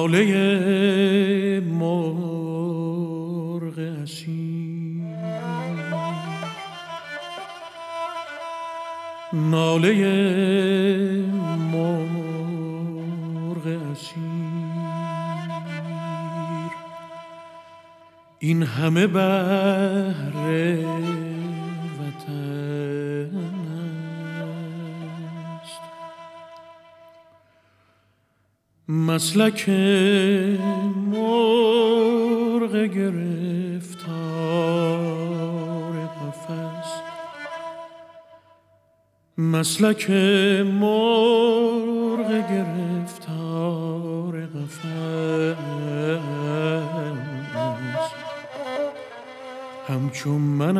ناله مرغ اسیر، ناله مرغ اسیر، این همه بهر وطن است. مسلک مرغ گرفتار قفس، مسلک مرغ گرفتار قفس، همچون من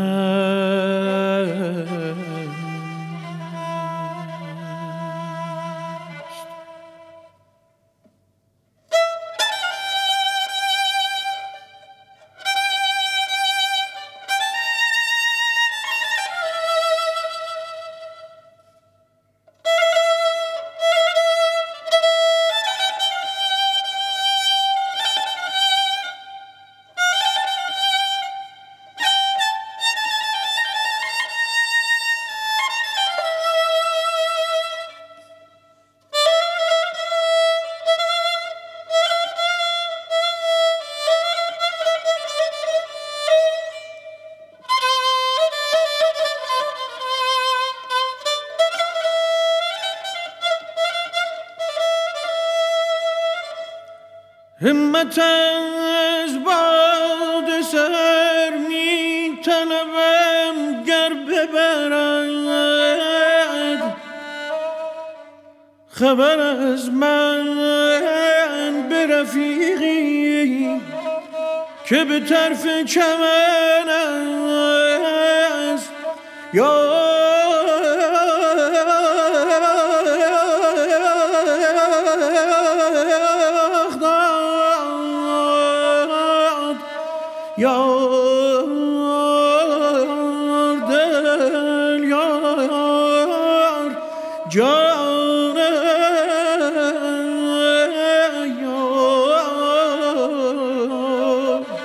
همت از باد سر می طلبم گر ببرد خبر از من به رفیقی که به طرف چمن است. یا یار دل یار جان یار.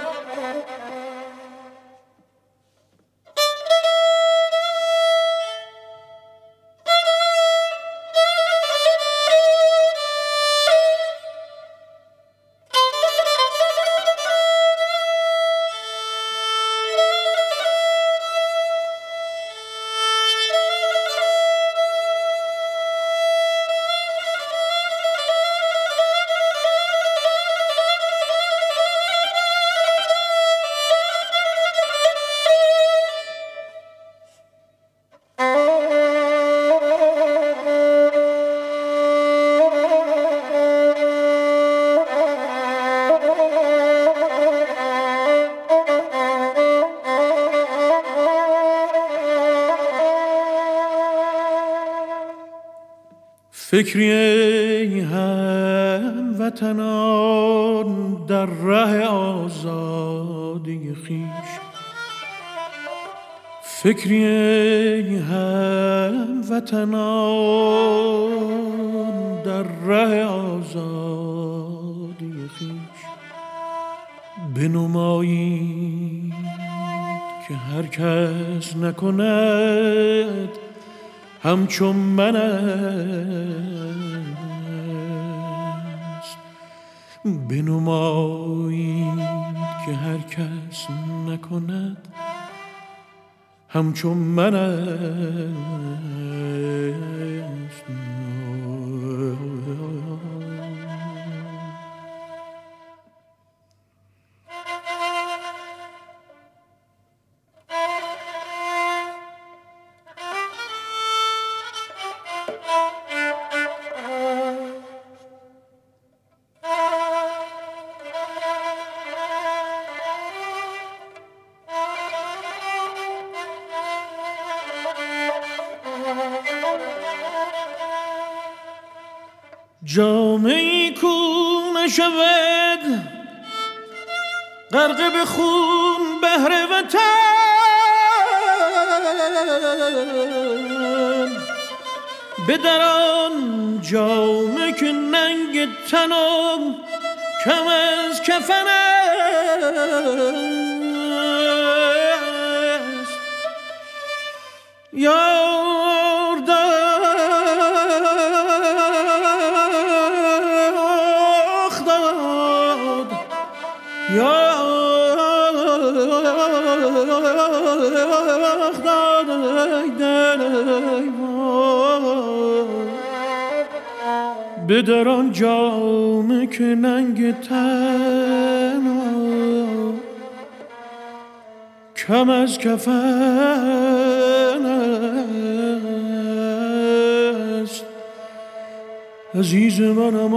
فکری ای هموطنان در ره آزادی خویش، فکری ای هموطنان در ره آزادی خویش، بنمایید که هر کس نکند همچون من است. بنمایید که هر کس نکند همچون من است. جامعی کو نشود غرق به خون بهر وطن، بدران جامه که ننگ تنم کم از کفن است. یار داغ داد، یار داد ای دل ای به در آن جامه که ننگ تن کم از کفن است. عزیز منم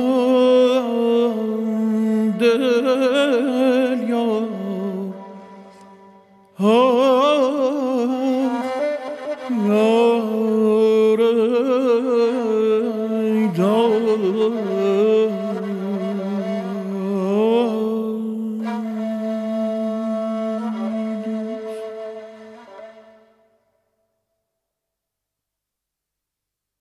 آن دل یار